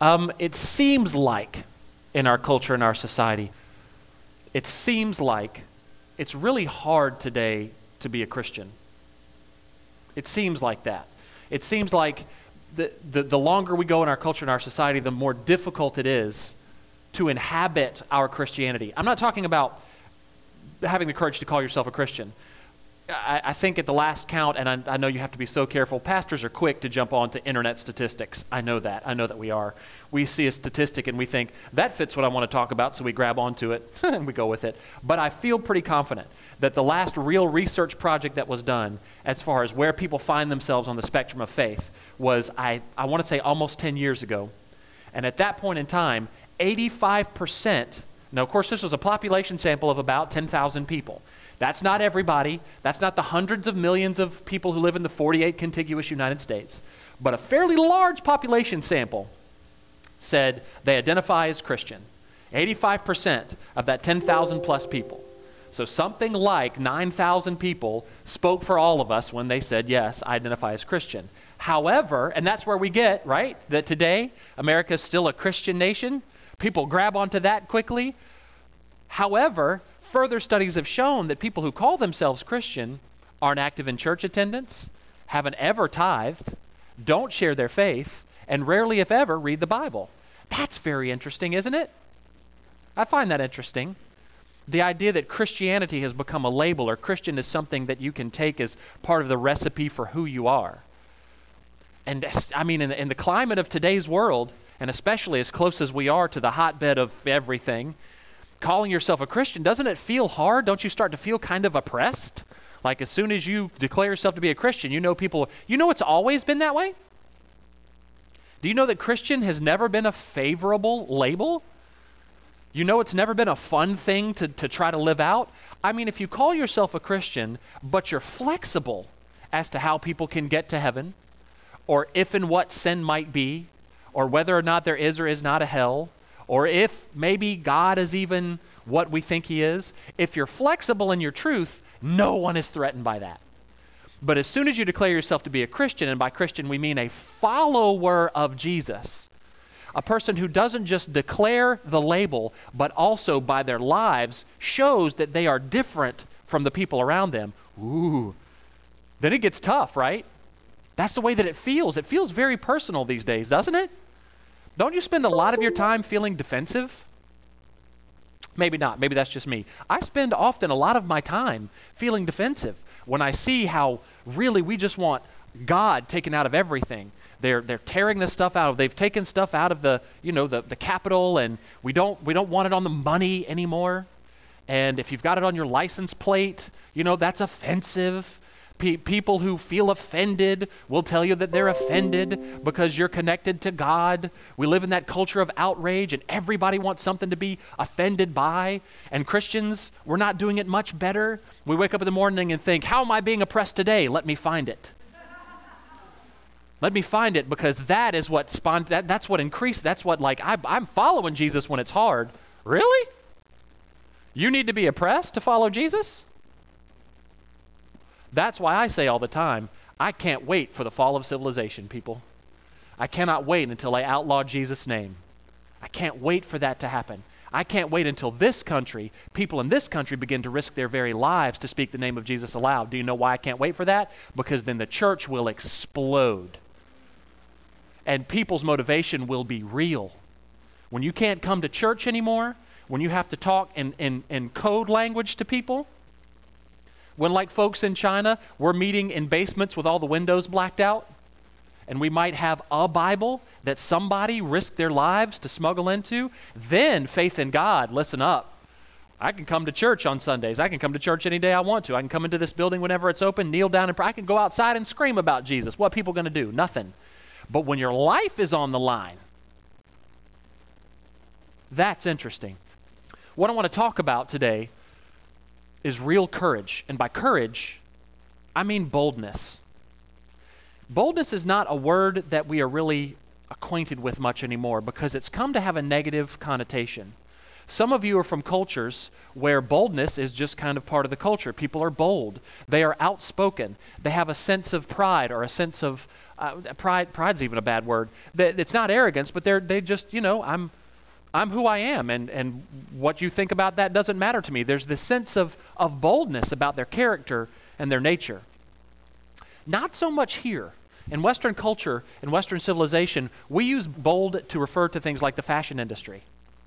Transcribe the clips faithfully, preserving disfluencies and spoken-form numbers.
Um, it seems like in our culture, in our society, it seems like it's really hard today to be a Christian. It seems like that. It seems like the, the, the longer we go in our culture and our society, the more difficult it is to inhabit our Christianity. I'm not talking about having the courage to call yourself a Christian. I, I think at the last count, and I, I know you have to be so careful, pastors are quick to jump on to internet statistics. I know that. I know that we are. We see a statistic and we think, that fits what I want to talk about, so we grab onto it and we go with it. But I feel pretty confident that the last real research project that was done as far as where people find themselves on the spectrum of faith was, I, I want to say almost ten years ago. And at that point in time, eighty-five percent, now of course this was a population sample of about ten thousand people. That's not everybody. That's not the hundreds of millions of people who live in the forty-eight contiguous United States. But a fairly large population sample said they identify as Christian. eighty-five percent of that ten thousand plus people. So something like nine thousand people spoke for all of us when they said, yes, I identify as Christian. However, and that's where we get, right, that today America is still a Christian nation. People grab onto that quickly. However, further studies have shown that people who call themselves Christian aren't active in church attendance, haven't ever tithed, don't share their faith, and rarely, if ever, read the Bible. That's very interesting, isn't it? I find that interesting. The idea that Christianity has become a label, or Christian is something that you can take as part of the recipe for who you are. And I mean, in the, in the climate of today's world, and especially as close as we are to the hotbed of everything, calling yourself a Christian, doesn't it feel hard? Don't you start to feel kind of oppressed? Like as soon as you declare yourself to be a Christian, you know people, you know it's always been that way? Do you know that Christian has never been a favorable label? You know it's never been a fun thing to, to try to live out? I mean, if you call yourself a Christian, but you're flexible as to how people can get to heaven, or if and what sin might be, or whether or not there is or is not a hell, or if maybe God is even what we think he is, if you're flexible in your truth, no one is threatened by that. But as soon as you declare yourself to be a Christian, and by Christian we mean a follower of Jesus, a person who doesn't just declare the label, but also by their lives shows that they are different from the people around them, ooh, then it gets tough, right? That's the way that it feels. It feels very personal these days, doesn't it? Don't you spend a lot of your time feeling defensive? Maybe not. Maybe that's just me. I spend often a lot of my time feeling defensive when I see how really we just want God taken out of everything. They're they're tearing this stuff out of. They've taken stuff out of the you know the the Capitol, and we don't we don't want it on the money anymore. And if you've got it on your license plate, you know that's offensive. Pe- people who feel offended will tell you that they're offended because you're connected to God. We live in that culture of outrage, and everybody wants something to be offended by. And Christians, we're not doing it much better. We wake up in the morning and think, how am I being oppressed today? Let me find it. Let me find it, because that is what spont- that, that's what increased. That's what like I, I'm following Jesus when it's hard. Really? You need to be oppressed to follow Jesus? That's why I say all the time, I can't wait for the fall of civilization, people. I cannot wait until I outlaw Jesus' name. I can't wait for that to happen. I can't wait until this country, people in this country begin to risk their very lives to speak the name of Jesus aloud. Do you know why I can't wait for that? Because then the church will explode. And people's motivation will be real. When you can't come to church anymore, when you have to talk in, in, in code language to people, when, like folks in China, we're meeting in basements with all the windows blacked out, and we might have a Bible that somebody risked their lives to smuggle into, then faith in God, listen up. I can come to church on Sundays. I can come to church any day I want to. I can come into this building whenever it's open, kneel down and pray. I can go outside and scream about Jesus. What are people going to do? Nothing. But when your life is on the line, that's interesting. What I want to talk about today is real courage. And by courage, I mean boldness. Boldness is not a word that we are really acquainted with much anymore because it's come to have a negative connotation. Some of you are from cultures where boldness is just kind of part of the culture. People are bold. They are outspoken. They have a sense of pride or a sense of, uh, pride, pride's even a bad word. They, it's not arrogance, but they're, they just, you know, I'm, I'm who I am, and, and what you think about that doesn't matter to me. There's this sense of, of boldness about their character and their nature. Not so much here. In Western culture, in Western civilization, we use bold to refer to things like the fashion industry.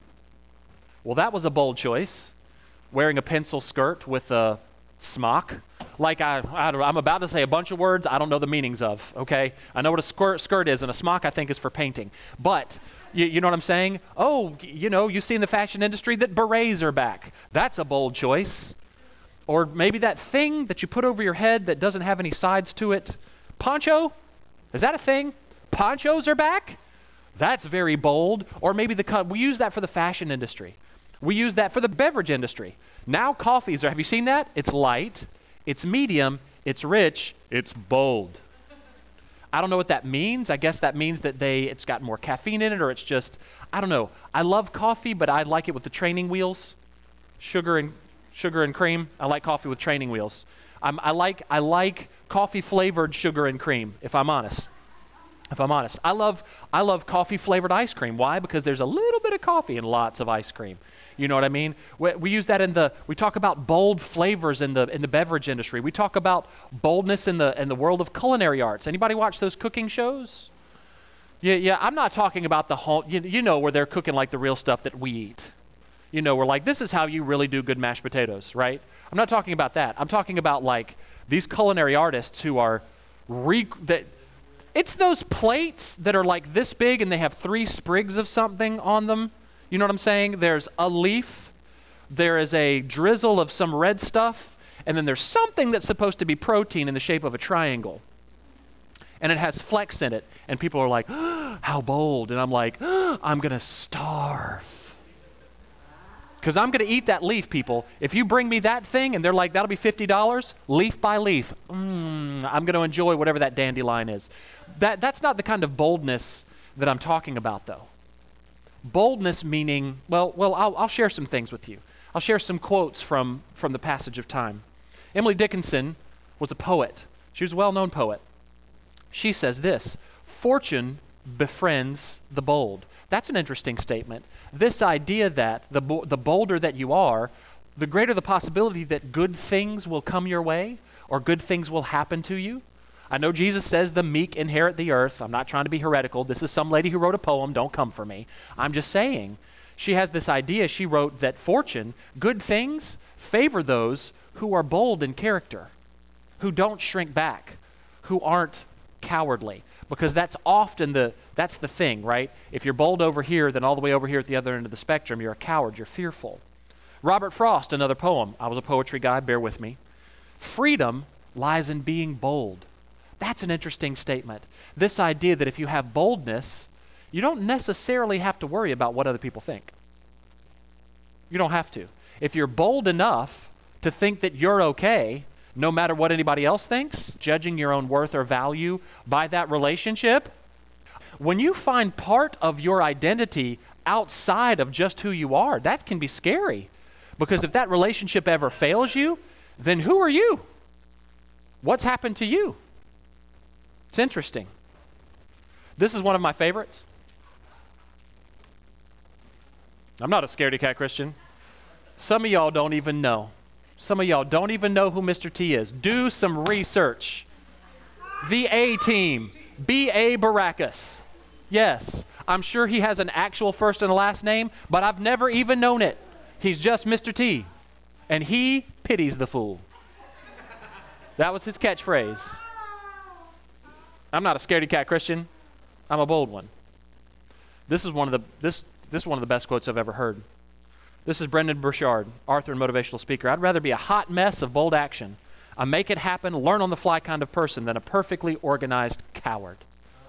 Well, that was a bold choice, wearing a pencil skirt with a smock. Like I, I don't, I'm about to say a bunch of words I don't know the meanings of, okay? I know what a skirt, skirt is, and a smock I think is for painting. But, you, you know what I'm saying? Oh, you know, you see in the fashion industry that berets are back. That's a bold choice. Or maybe that thing that you put over your head that doesn't have any sides to it. Poncho? Is that a thing? Ponchos are back? That's very bold. Or maybe the we use that for the fashion industry. We use that for the beverage industry. Now coffees are, have you seen that? It's light, it's medium, it's rich, it's bold. I don't know what that means. I guess that means that they it's got more caffeine in it, or it's just, I don't know. I love coffee, but I like it with the training wheels. Sugar and sugar and cream. I like coffee with training wheels. I'm, I like I like coffee flavored sugar and cream, if I'm honest. If I'm honest. I love I love coffee flavored ice cream. Why? Because there's a little bit of coffee and lots of ice cream. You know what I mean? We, we use that in the, we talk about bold flavors in the in the beverage industry. We talk about boldness in the in the world of culinary arts. Anybody watch those cooking shows? Yeah, yeah. I'm not talking about the whole, you, you know, where they're cooking like the real stuff that we eat. You know, we're like, this is how you really do good mashed potatoes, right? I'm not talking about that. I'm talking about like these culinary artists who are, re- that, it's those plates that are like this big and they have three sprigs of something on them. You know what I'm saying? There's a leaf, there is a drizzle of some red stuff, and then there's something that's supposed to be protein in the shape of a triangle. And it has flecks in it. And people are like, oh, how bold. And I'm like, oh, I'm going to starve. Because I'm going to eat that leaf, people. If you bring me that thing and they're like, that'll be fifty dollars, leaf by leaf, mm, I'm going to enjoy whatever that dandelion is. That, that's not the kind of boldness that I'm talking about, though. Boldness meaning, well, well, I'll, I'll share some things with you. I'll share some quotes from, from the passage of time. Emily Dickinson was a poet. She was a well-known poet. She says this, fortune befriends the bold. That's an interesting statement. This idea that the, bo- the bolder that you are, the greater the possibility that good things will come your way or good things will happen to you. I know Jesus says the meek inherit the earth. I'm not trying to be heretical. This is some lady who wrote a poem. Don't come for me. I'm just saying. She has this idea. She wrote that fortune, good things, favor those who are bold in character, who don't shrink back, who aren't cowardly. Because that's often the, that's the thing, right? If you're bold over here, then all the way over here at the other end of the spectrum, you're a coward, you're fearful. Robert Frost, another poem. I was a poetry guy, bear with me. Freedom lies in being bold. That's an interesting statement. This idea that if you have boldness, you don't necessarily have to worry about what other people think. You don't have to. If you're bold enough to think that you're okay, no matter what anybody else thinks, judging your own worth or value by that relationship, when you find part of your identity outside of just who you are, that can be scary. Because if that relationship ever fails you, then who are you? What's happened to you? It's interesting. This is one of my favorites. I'm not a scaredy cat Christian. Some of y'all don't even know. Some of y'all don't even know who Mister T is. Do some research. The A-Team, B A Baracus. Yes, I'm sure he has an actual first and a last name, but I've never even known it. He's just Mister T, and he pities the fool. That was his catchphrase. I'm not a scaredy cat Christian. I'm a bold one. This is one of the this this is one of the best quotes I've ever heard. This is Brendan Burchard, author and motivational speaker. I'd rather be a hot mess of bold action, a make it happen, learn on the fly kind of person than a perfectly organized coward.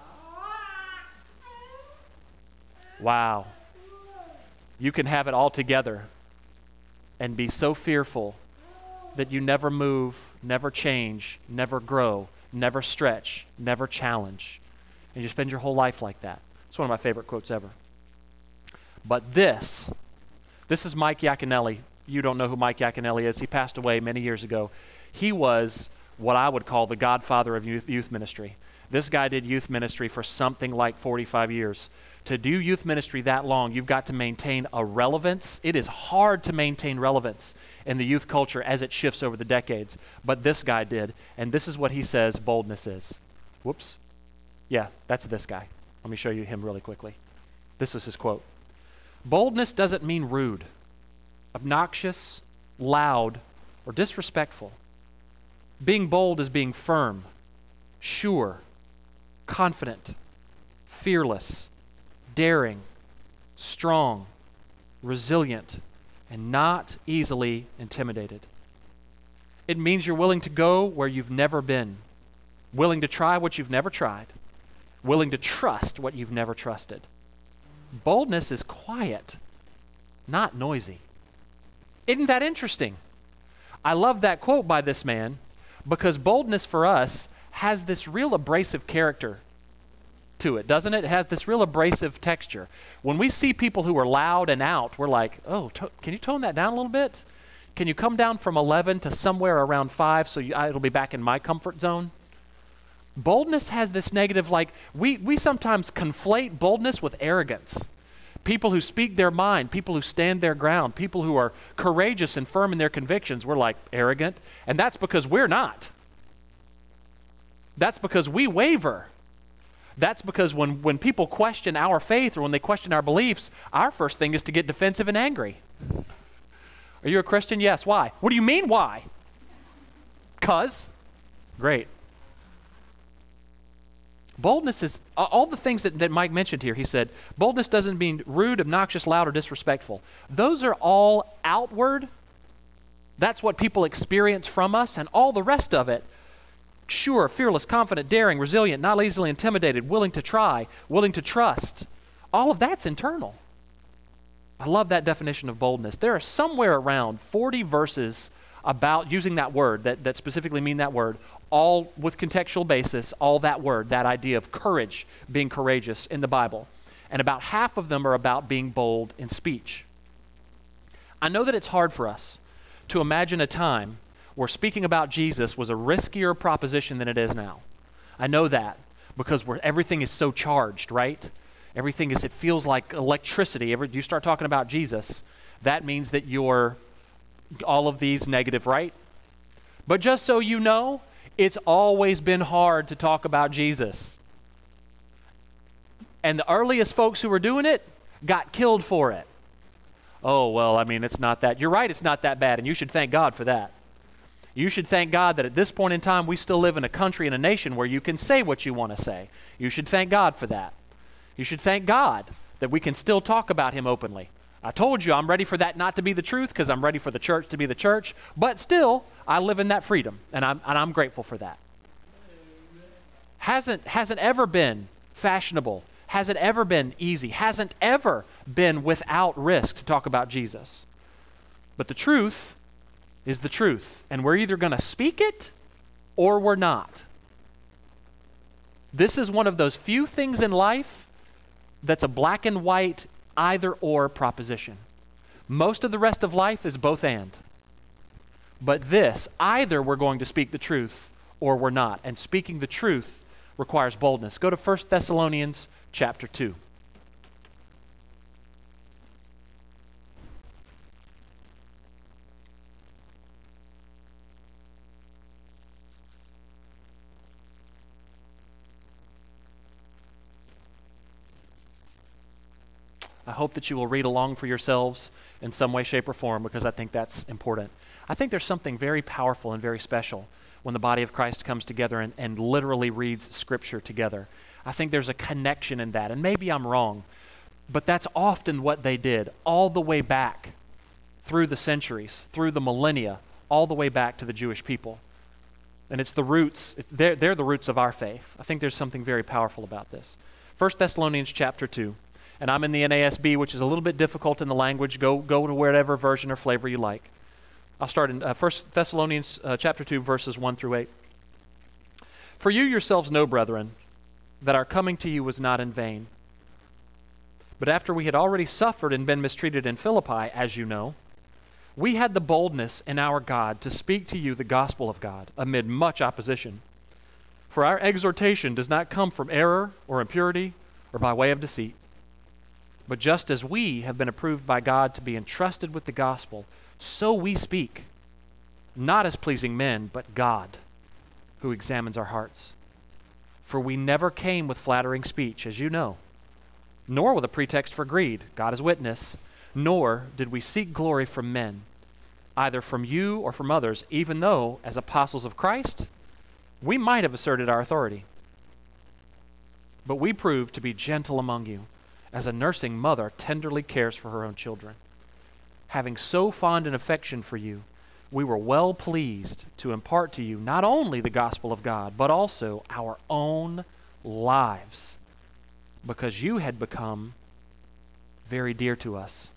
Wow. You can have it all together and be so fearful that you never move, never change, never grow, never stretch, never challenge. And you spend your whole life like that. It's one of my favorite quotes ever. But this, This is Mike Yaconelli. You don't know who Mike Yaconelli is. He passed away many years ago. He was what I would call the godfather of youth, youth ministry. This guy did youth ministry for something like forty-five years. To do youth ministry that long, you've got to maintain a relevance. It is hard to maintain relevance in the youth culture as it shifts over the decades. But this guy did, and this is what he says boldness is. Whoops. Yeah, that's this guy. Let me show you him really quickly. This was his quote. Boldness doesn't mean rude, obnoxious, loud, or disrespectful. Being bold is being firm, sure, confident, fearless, daring, strong, resilient, and not easily intimidated. It means you're willing to go where you've never been, willing to try what you've never tried, willing to trust what you've never trusted. Boldness is quiet, not noisy. Isn't that interesting? I love that quote by this man because boldness for us has this real abrasive character to it, doesn't it? It has this real abrasive texture. When we see people who are loud and out, we're like, oh, to- can you tone that down a little bit? Can you come down from eleven to somewhere around five so you, it'll be back in my comfort zone? Boldness has this negative, like, we, we sometimes conflate boldness with arrogance. People who speak their mind, people who stand their ground, people who are courageous and firm in their convictions, we're like arrogant. And that's because we're not. That's because we waver. That's because when, when people question our faith or when they question our beliefs, our first thing is to get defensive and angry. Are you a Christian? Yes. Why? What do you mean why? 'Cause? Great. Boldness is, all the things that, that Mike mentioned here, he said, boldness doesn't mean rude, obnoxious, loud, or disrespectful. Those are all outward. That's what people experience from us, and all the rest of it, sure, fearless, confident, daring, resilient, not easily intimidated, willing to try, willing to trust. All of that's internal. I love that definition of boldness. There are somewhere around forty verses about using that word, that, that specifically mean that word, all with contextual basis, all that word, that idea of courage, being courageous in the Bible. And about half of them are about being bold in speech. I know that it's hard for us to imagine a time where speaking about Jesus was a riskier proposition than it is now. I know that because where everything is so charged, right? Everything is, it feels like electricity. Every, you start talking about Jesus, that means that you're all of these negative, right? But just so you know, it's always been hard to talk about Jesus. And the earliest folks who were doing it got killed for it. Oh, well, I mean, it's not that. You're right, it's not that bad, and you should thank God for that. You should thank God that at this point in time, we still live in a country and a nation where you can say what you want to say. You should thank God for that. You should thank God that we can still talk about him openly. I told you I'm ready for that not to be the truth because I'm ready for the church to be the church, but still, I live in that freedom, and I'm, and I'm grateful for that. Hasn't, hasn't ever been fashionable, hasn't ever been easy, hasn't ever been without risk to talk about Jesus. But the truth is the truth, and we're either going to speak it or we're not. This is one of those few things in life that's a black and white either or proposition. Most of the rest of life is both and. But this, either we're going to speak the truth or we're not. And speaking the truth requires boldness. Go to First Thessalonians chapter two. I hope that you will read along for yourselves in some way, shape, or form because I think that's important. I think there's something very powerful and very special when the body of Christ comes together and, and literally reads Scripture together. I think there's a connection in that, and maybe I'm wrong, but that's often what they did all the way back through the centuries, through the millennia, all the way back to the Jewish people. And it's the roots, they're, they're the roots of our faith. I think there's something very powerful about this. First Thessalonians chapter two. And I'm in the N A S B, which is a little bit difficult in the language. Go go to whatever version or flavor you like. I'll start in uh, First Thessalonians uh, chapter two, verses one through eight. For you yourselves know, brethren, that our coming to you was not in vain. But after we had already suffered and been mistreated in Philippi, as you know, we had the boldness in our God to speak to you the gospel of God amid much opposition. For our exhortation does not come from error or impurity or by way of deceit. But just as we have been approved by God to be entrusted with the gospel, so we speak, not as pleasing men, but God, who examines our hearts. For we never came with flattering speech, as you know, nor with a pretext for greed, God is witness, nor did we seek glory from men, either from you or from others, even though, as apostles of Christ, we might have asserted our authority. But we proved to be gentle among you, as a nursing mother tenderly cares for her own children. Having so fond an affection for you, we were well pleased to impart to you not only the gospel of God, but also our own lives, because you had become very dear to us.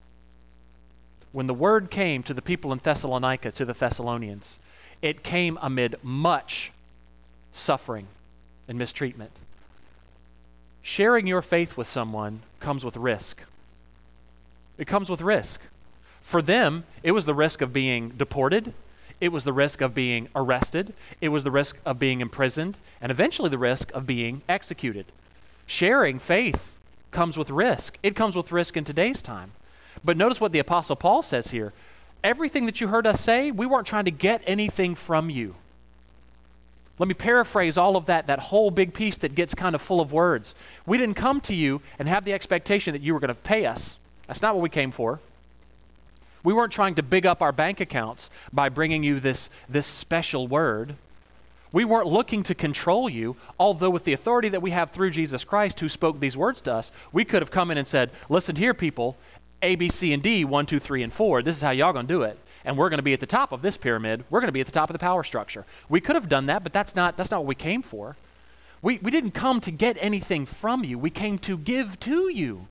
When the word came to the people in Thessalonica, to the Thessalonians, it came amid much suffering and mistreatment. Sharing your faith with someone comes with risk. It comes with risk. For them, it was the risk of being deported. It was the risk of being arrested. It was the risk of being imprisoned, and eventually the risk of being executed. Sharing faith comes with risk. It comes with risk in today's time. But notice what the Apostle Paul says here. Everything that you heard us say, we weren't trying to get anything from you. Let me paraphrase all of that, that whole big piece that gets kind of full of words. We didn't come to you and have the expectation that you were going to pay us. That's not what we came for. We weren't trying to big up our bank accounts by bringing you this, this special word. We weren't looking to control you, although with the authority that we have through Jesus Christ who spoke these words to us, we could have come in and said, listen here, people, A, B, C, and D, one, two, three, and four, this is how y'all going to do it. And we're going to be at the top of this pyramid. We're going to be at the top of the power structure. We could have done that, but that's not, that's not what we came for. We, we didn't come to get anything from you. We came to give to you.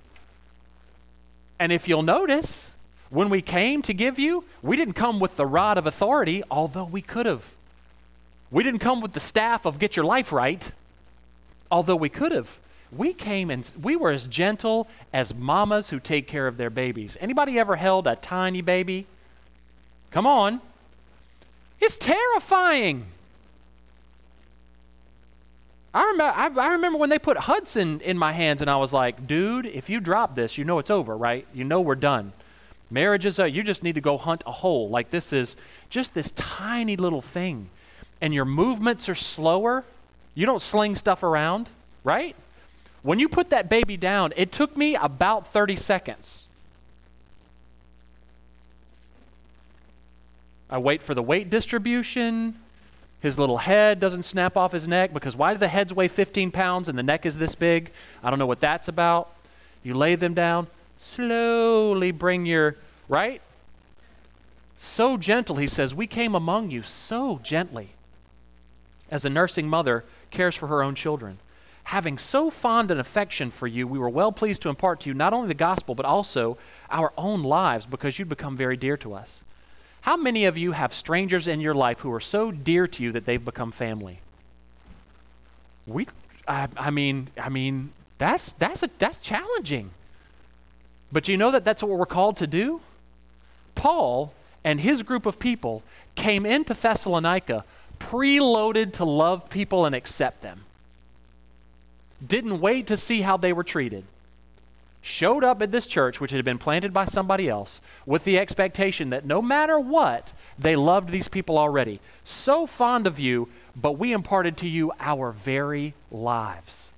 And if you'll notice, when we came to give you, we didn't come with the rod of authority, although we could have. We didn't come with the staff of get your life right, although we could have. We came and we were as gentle as mamas who take care of their babies. Anybody ever held a tiny baby? Come on. It's terrifying. I remember, I, I remember when they put Hudson in my hands and I was like, dude, if you drop this, you know it's over, right? You know we're done. Marriage is, a, you just need to go hunt a hole. Like this is just this tiny little thing. And your movements are slower. You don't sling stuff around, right? When you put that baby down, it took me about thirty seconds. I wait for the weight distribution. His little head doesn't snap off his neck because why do the heads weigh fifteen pounds and the neck is this big? I don't know what that's about. You lay them down, slowly bring your, right? So gentle, he says, we came among you so gently as a nursing mother cares for her own children. Having so fond an affection for you, we were well pleased to impart to you not only the gospel, but also our own lives because you'd become very dear to us. How many of you have strangers in your life who are so dear to you that they've become family? We, I, I mean, I mean, that's that's a, that's challenging. But you know that that's what we're called to do? Paul and his group of people came into Thessalonica preloaded to love people and accept them. Didn't wait to see how they were treated. Showed up at this church, which had been planted by somebody else, with the expectation that no matter what, they loved these people already. So fond of you, but we imparted to you our very lives.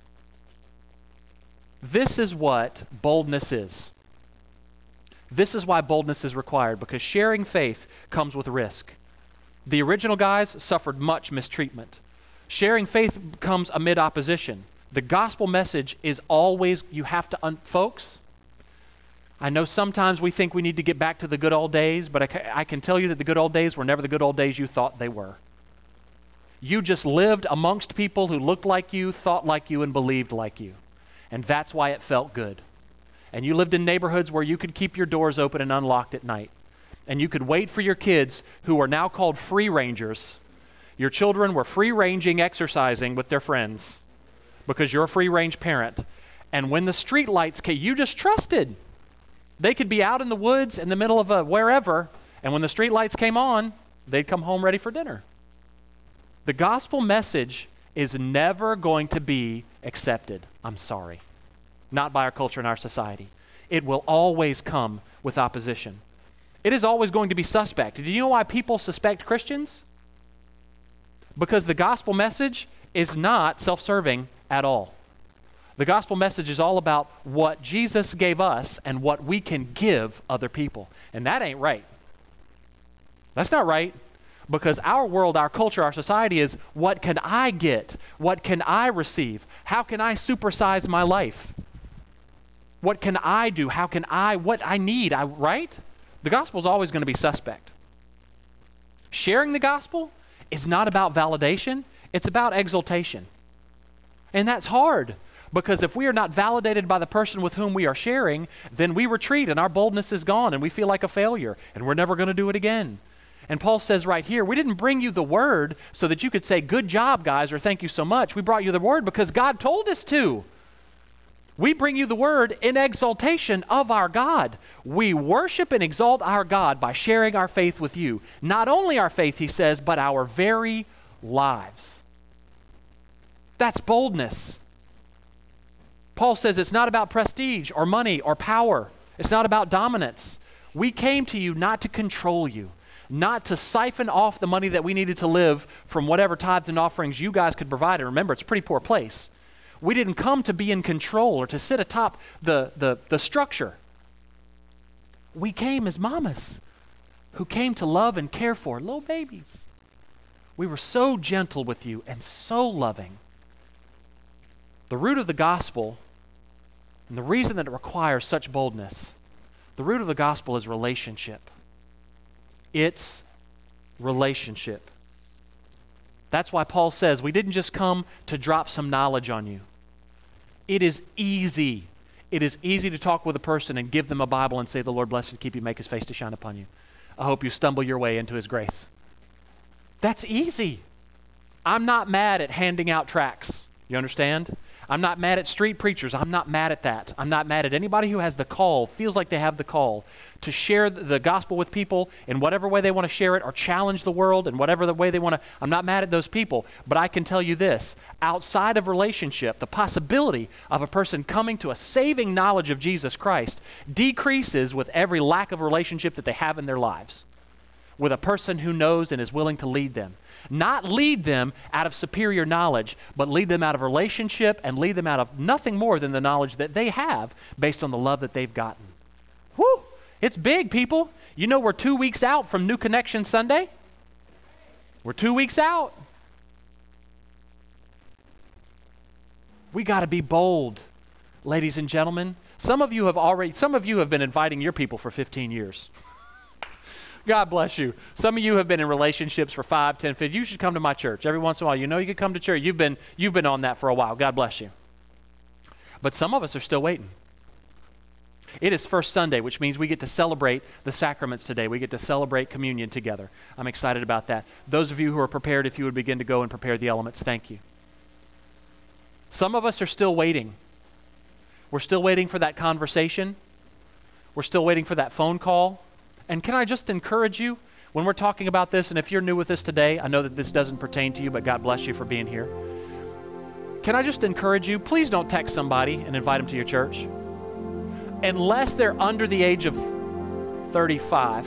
This is what boldness is. This is why boldness is required, because sharing faith comes with risk. The original guys suffered much mistreatment. Sharing faith comes amid opposition. The gospel message is always, you have to, un- folks, I know sometimes we think we need to get back to the good old days, but I, ca- I can tell you that the good old days were never the good old days you thought they were. You just lived amongst people who looked like you, thought like you, and believed like you. And that's why it felt good. And you lived in neighborhoods where you could keep your doors open and unlocked at night. And you could wait for your kids, who are now called free rangers. Your children were free ranging, exercising with their friends, because you're a free-range parent, And when the street lights came, you just trusted. They could be out in the woods in the middle of a wherever, and when the street lights came on, they'd come home ready for dinner. The gospel message is never going to be accepted. I'm sorry. Not by our culture and our society. It will always come with opposition. It is always going to be suspect. Do you know why people suspect Christians? Because the gospel message is not self-serving at all. The gospel message is all about what Jesus gave us and what we can give other people. And that ain't right. That's not right. Because our world, our culture, our society is, what can I get? What can I receive? How can I supersize my life? What can I do? How can I, what I need, I, right? The gospel is always going to be suspect. Sharing the gospel is not about validation. It's about exaltation. And that's hard, because if we are not validated by the person with whom we are sharing, then we retreat and our boldness is gone and we feel like a failure and we're never going to do it again. And Paul says right here, we didn't bring you the word so that you could say, good job, guys, or thank you so much. We brought you the word because God told us to. We bring you the word in exaltation of our God. We worship and exalt our God by sharing our faith with you. Not only our faith, he says, but our very lives. That's boldness. Paul says it's not about prestige or money or power. It's not about dominance. We came to you not to control you, not to siphon off the money that we needed to live from whatever tithes and offerings you guys could provide. And remember, it's a pretty poor place. We didn't come to be in control or to sit atop the, the, the structure. We came as mamas who came to love and care for little babies. We were so gentle with you and so loving. The root of the gospel, and the reason that it requires such boldness, the root of the gospel is relationship. It's relationship. That's why Paul says we didn't just come to drop some knowledge on you. It is easy. It is easy to talk with a person and give them a Bible and say, the Lord bless and keep you, make his face to shine upon you. I hope you stumble your way into his grace. That's easy. I'm not mad at handing out tracts. You understand? I'm not mad at street preachers. I'm not mad at that. I'm not mad at anybody who has the call, feels like they have the call to share the gospel with people in whatever way they want to share it or challenge the world in whatever the way they want to. I'm not mad at those people, but I can tell you this, outside of relationship, the possibility of a person coming to a saving knowledge of Jesus Christ decreases with every lack of relationship that they have in their lives with a person who knows and is willing to lead them. Not lead them out of superior knowledge, but lead them out of relationship and lead them out of nothing more than the knowledge that they have based on the love that they've gotten. Whew! It's big, people. You know we're two weeks out from New Connection Sunday? We're two weeks out. We got to be bold, ladies and gentlemen. Some of you have already, some of you have been inviting your people for fifteen years. God bless you. Some of you have been in relationships for five, ten, fifteen. You should come to my church. Every once in a while, you know you could come to church. You've been, you've been on that for a while. God bless you. But some of us are still waiting. It is First Sunday, which means we get to celebrate the sacraments today. We get to celebrate communion together. I'm excited about that. Those of you who are prepared, if you would begin to go and prepare the elements, thank you. Some of us are still waiting. We're still waiting for that conversation. We're still waiting for that phone call. And can I just encourage you, when we're talking about this, and if you're new with us today, I know that this doesn't pertain to you, but God bless you for being here. Can I just encourage you, please don't text somebody and invite them to your church. Unless they're under the age of thirty-five.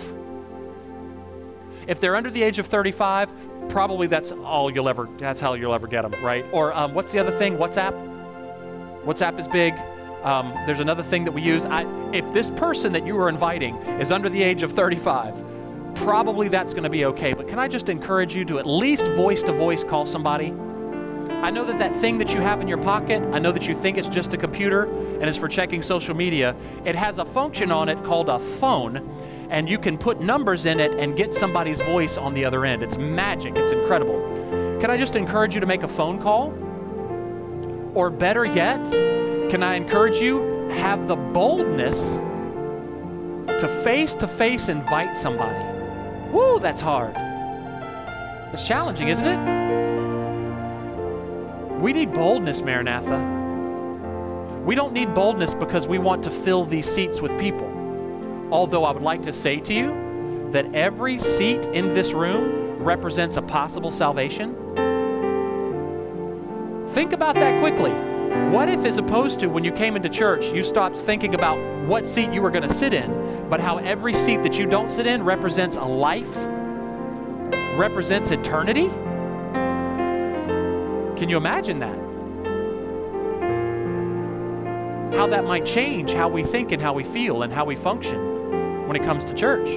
If they're under the age of thirty-five, probably that's all you'll ever, that's how you'll ever get them, right? Or um, what's the other thing? WhatsApp? WhatsApp is big. Um, there's another thing that we use. I, if this person that you are inviting is under the age of thirty-five, probably that's going to be okay. But can I just encourage you to at least voice-to-voice call somebody? I know that that thing that you have in your pocket, I know that you think it's just a computer and it's for checking social media. It has a function on it called a phone, and you can put numbers in it and get somebody's voice on the other end. It's magic. It's incredible. Can I just encourage you to make a phone call? Or better yet, can I encourage you, have the boldness to face-to-face invite somebody. Woo, that's hard. It's challenging, isn't it? We need boldness, Maranatha. We don't need boldness because we want to fill these seats with people. Although I would like to say to you that every seat in this room represents a possible salvation. Think about that quickly. What if, as opposed to when you came into church, you stopped thinking about what seat you were going to sit in, but how every seat that you don't sit in represents a life, represents eternity? Can you imagine that? How that might change how we think and how we feel and how we function when it comes to church.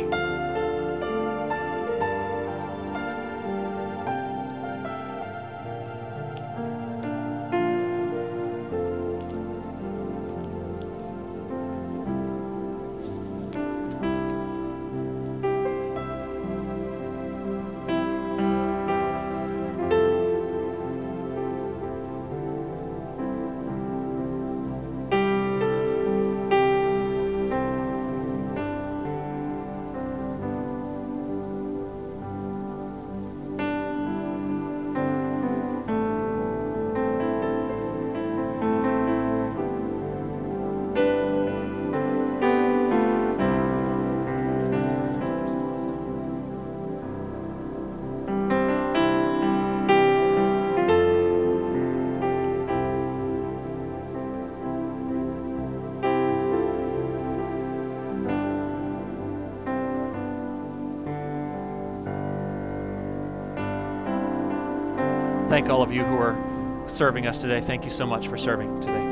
Thank all of you who are serving us today. Thank you so much for serving today.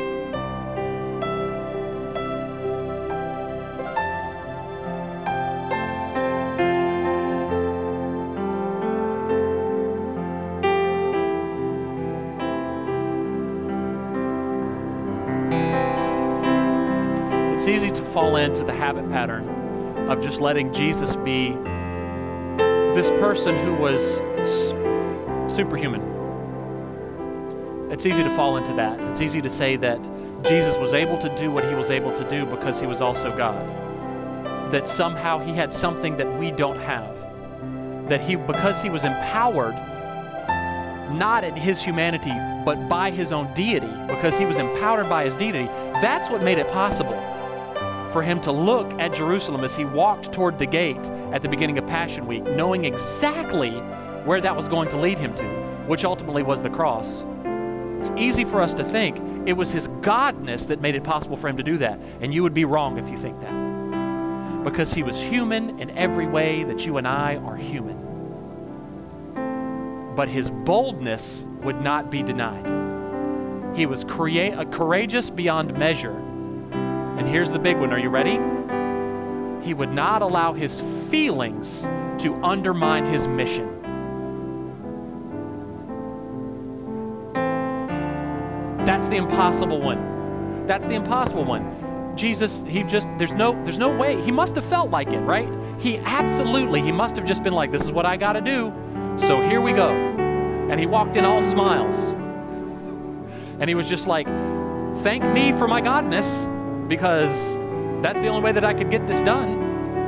It's easy to fall into the habit pattern of just letting Jesus be this person who was superhuman. It's easy to fall into that. It's easy to say that Jesus was able to do what he was able to do because he was also God. That somehow he had something that we don't have. That he, because he was empowered, not in his humanity, but by his own deity, because he was empowered by his deity, that's what made it possible for him to look at Jerusalem as he walked toward the gate at the beginning of Passion Week, knowing exactly where that was going to lead him to, which ultimately was the cross. It's easy for us to think it was his godness that made it possible for him to do that, and you would be wrong if you think that. Because he was human in every way that you and I are human. But his boldness would not be denied. He was crea- uh, courageous beyond measure. And here's the big one. Are you ready? He would not allow his feelings to undermine his mission. That's the impossible one. That's the impossible one. Jesus, he just, there's no, there's no way. He must have felt like it, right? He absolutely, he must have just been like, this is what I got to do. So here we go. And he walked in all smiles. And he was just like, thank me for my godness, because that's the only way that I could get this done.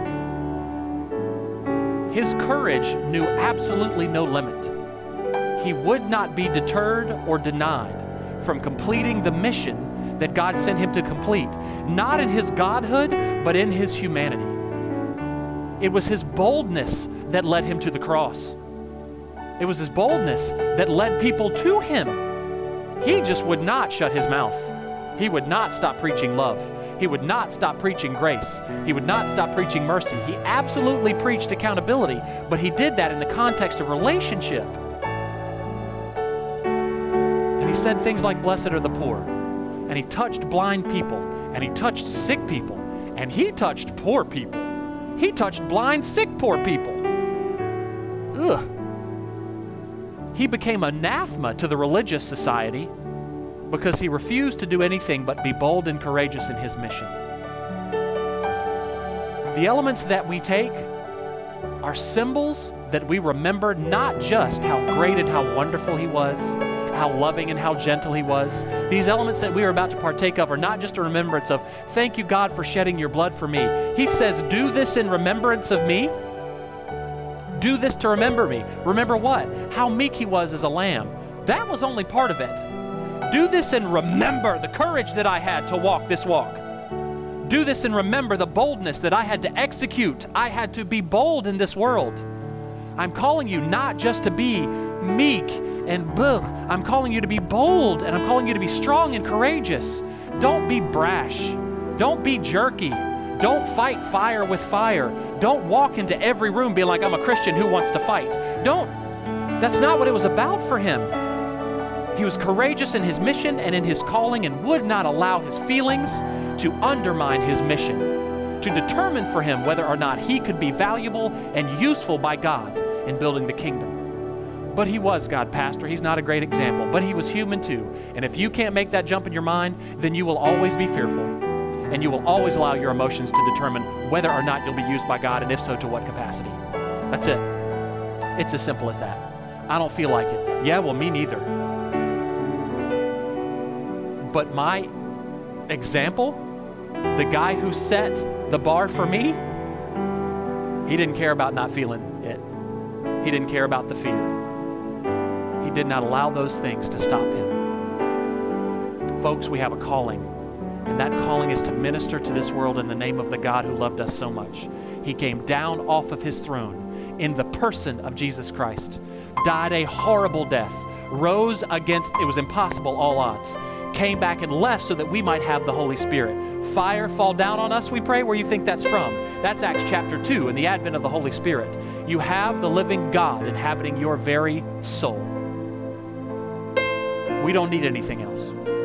His courage knew absolutely no limit. He would not be deterred or denied from completing the mission that God sent him to complete, not in his godhood, but in his humanity. It was his boldness that led him to the cross. It was his boldness that led people to him. He just would not shut his mouth. He would not stop preaching love. He would not stop preaching grace. He would not stop preaching mercy. He absolutely preached accountability, but he did that in the context of relationship. He said things like, blessed are the poor. And he touched blind people. And he touched sick people. And he touched poor people. He touched blind, sick, poor people. Ugh. He became anathema to the religious society because he refused to do anything but be bold and courageous in his mission. The elements that we take are symbols that we remember not just how great and how wonderful he was, how loving and how gentle he was. These elements that we are about to partake of are not just a remembrance of, thank you, God, for shedding your blood for me. He says, do this in remembrance of me. Do this to remember me. Remember what? How meek he was as a lamb. That was only part of it. Do this and remember the courage that I had to walk this walk. Do this and remember the boldness that I had to execute. I had to be bold in this world. I'm calling you not just to be meek and blech. I'm calling you to be bold, and I'm calling you to be strong and courageous. Don't be brash. Don't be jerky. Don't fight fire with fire. Don't walk into every room being like, I'm a Christian who wants to fight. Don't. That's not what it was about for him. He was courageous in his mission and in his calling and would not allow his feelings to undermine his mission, to determine for him whether or not he could be valuable and useful by God in building the kingdom. But he was God, Pastor. He's not a great example, but he was human too. And if you can't make that jump in your mind, then you will always be fearful, and you will always allow your emotions to determine whether or not you'll be used by God, and if so, to what capacity. That's it. It's as simple as that. I don't feel like it. Yeah, well, me neither. But my example, the guy who set the bar for me, he didn't care about not feeling it. He didn't care about the fear. He did not allow those things to stop him. Folks, we have a calling, and that calling is to minister to this world in the name of the God who loved us so much. He came down off of his throne in the person of Jesus Christ, died a horrible death, rose against, it was impossible, all odds, came back and left so that we might have the Holy Spirit. Fire fall down on us, we pray. Where you think that's from? That's Acts chapter two and the advent of the Holy Spirit. You have the living God inhabiting your very soul. We don't need anything else.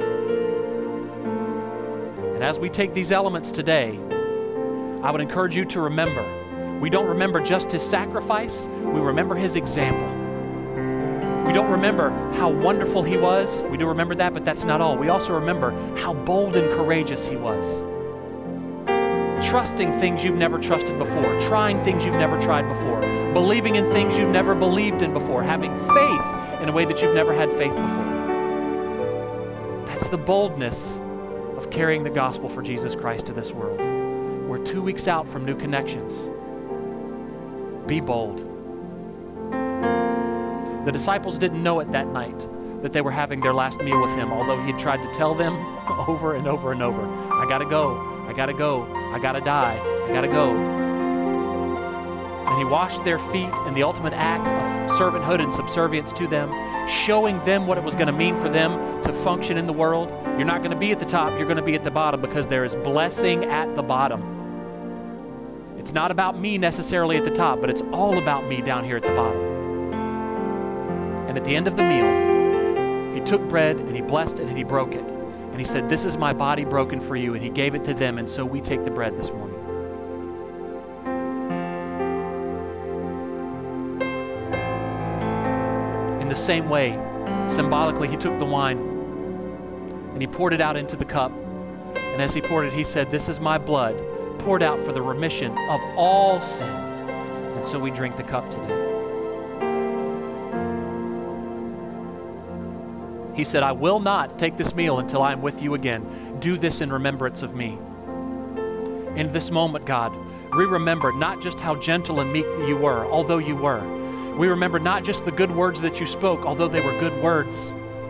And as we take these elements today, I would encourage you to remember, we don't remember just his sacrifice, we remember his example. We don't remember how wonderful he was. We do remember that, but that's not all. We also remember how bold and courageous he was. Trusting things you've never trusted before, trying things you've never tried before, believing in things you've never believed in before, having faith in a way that you've never had faith before. That's the boldness of carrying the gospel for Jesus Christ to this world. We're two weeks out from New Connections. Be bold. The disciples didn't know it that night that they were having their last meal with him, although he had tried to tell them over and over and over, I gotta go, I gotta go, I gotta die, I gotta go. And he washed their feet in the ultimate act of servanthood and subservience to them, showing them what it was going to mean for them to function in the world. You're not going to be at the top, you're going to be at the bottom, because there is blessing at the bottom. It's not about me necessarily at the top, but it's all about me down here at the bottom. And at the end of the meal, he took bread and he blessed it and he broke it. And he said, this is my body broken for you. And he gave it to them. And so we take the bread this morning. In the same way, symbolically, he took the wine and he poured it out into the cup. And as he poured it, he said, this is my blood poured out for the remission of all sin. And so we drink the cup today. He said, I will not take this meal until I am with you again. Do this in remembrance of me. In this moment, God, we remember not just how gentle and meek you were, although you were. We remember not just the good words that you spoke, although they were good words.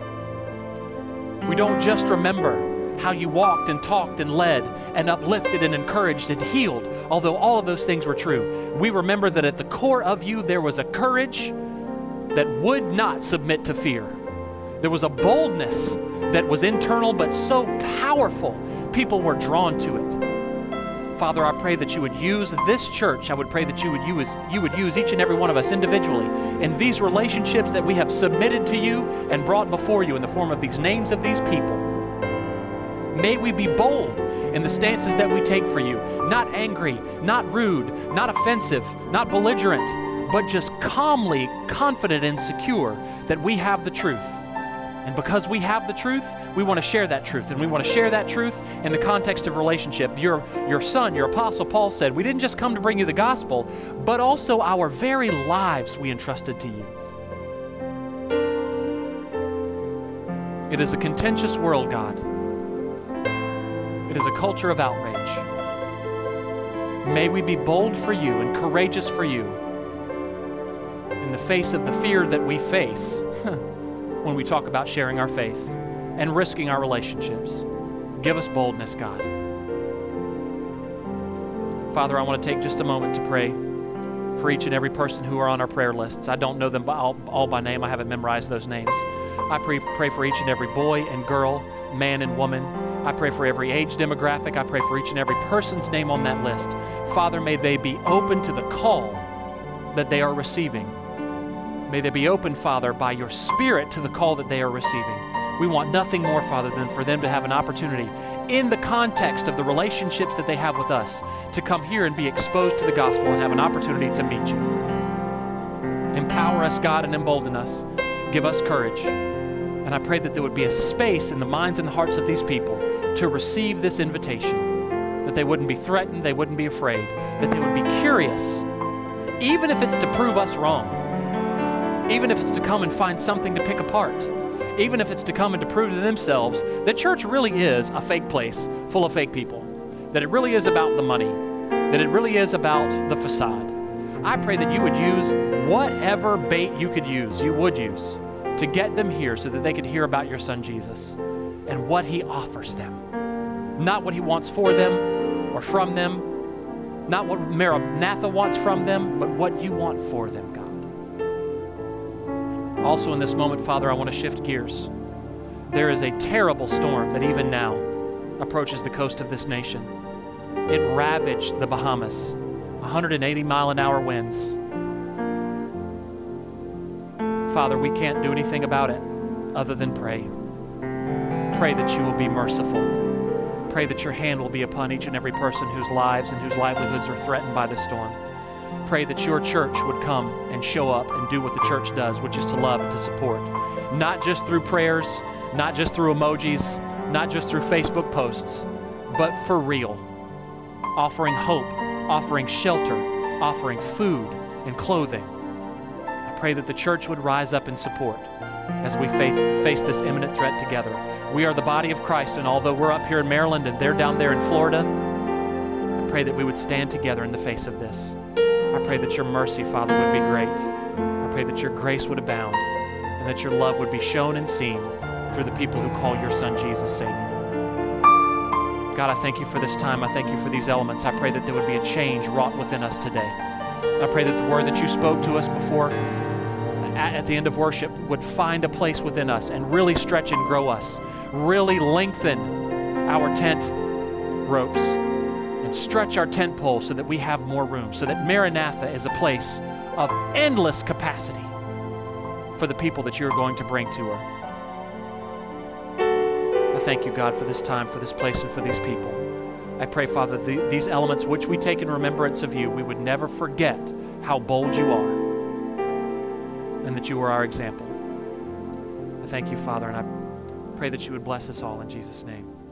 We don't just remember how you walked and talked and led and uplifted and encouraged and healed, although all of those things were true. We remember that at the core of you there was a courage that would not submit to fear. There was a boldness that was internal but so powerful, people were drawn to it. Father, I pray that you would use this church. I would pray that you would use, you would use each and every one of us individually in these relationships that we have submitted to you and brought before you in the form of these names of these people. May we be bold in the stances that we take for you, not angry, not rude, not offensive, not belligerent, but just calmly confident and secure that we have the truth. And because we have the truth, we want to share that truth. And we want to share that truth in the context of relationship. Your, your son, your apostle Paul said, we didn't just come to bring you the gospel, but also our very lives we entrusted to you. It is a contentious world, God. It is a culture of outrage. May we be bold for you and courageous for you in the face of the fear that we face when we talk about sharing our faith. and risking our relationships. Give us boldness, God. Father, I want to take just a moment to pray for each and every person who are on our prayer lists. I don't know them by, all, all by name. I haven't memorized those names. I pray, pray for each and every boy and girl, man and woman. I pray for every age demographic. I pray for each and every person's name on that list. Father, may they be open to the call that they are receiving. May they be open, Father, by your Spirit to the call that they are receiving. We want nothing more, Father, than for them to have an opportunity in the context of the relationships that they have with us to come here and be exposed to the gospel and have an opportunity to meet you. Empower us, God, and embolden us. Give us courage. And I pray that there would be a space in the minds and the hearts of these people to receive this invitation, that they wouldn't be threatened, they wouldn't be afraid, that they would be curious, even if it's to prove us wrong, even if it's to come and find something to pick apart, even if it's to come and to prove to themselves that church really is a fake place full of fake people, that it really is about the money, that it really is about the facade. I pray that you would use whatever bait you could use, you would use, to get them here so that they could hear about your Son Jesus and what he offers them. Not what he wants for them or from them, not what Maranatha wants from them, but what you want for them, God. Also in this moment, Father, I want to shift gears. There is a terrible storm that even now approaches the coast of this nation. It ravaged the Bahamas, one hundred eighty mile an hour winds. Father, we can't do anything about it other than pray. Pray that you will be merciful. Pray that your hand will be upon each and every person whose lives and whose livelihoods are threatened by this storm. Pray that your church would come and show up and do what the church does, which is to love and to support. Not just through prayers, not just through emojis, not just through Facebook posts, but for real. Offering hope, offering shelter, offering food and clothing. I pray that the church would rise up in support as we face, face this imminent threat together. We are the body of Christ, and although we're up here in Maryland and they're down there in Florida, I pray that we would stand together in the face of this. I pray that your mercy, Father, would be great. I pray that your grace would abound and that your love would be shown and seen through the people who call your Son Jesus Savior. God, I thank you for this time. I thank you for these elements. I pray that there would be a change wrought within us today. I pray that the word that you spoke to us before at the end of worship would find a place within us and really stretch and grow us, really lengthen our tent ropes and stretch our tent pole so that we have more room, so that Maranatha is a place of endless capacity for the people that you're going to bring to her. I thank you, God, for this time, for this place, and for these people. I pray, Father, the, these elements which we take in remembrance of you, we would never forget how bold you are and that you are our example. I thank you, Father, and I pray that you would bless us all in Jesus' name.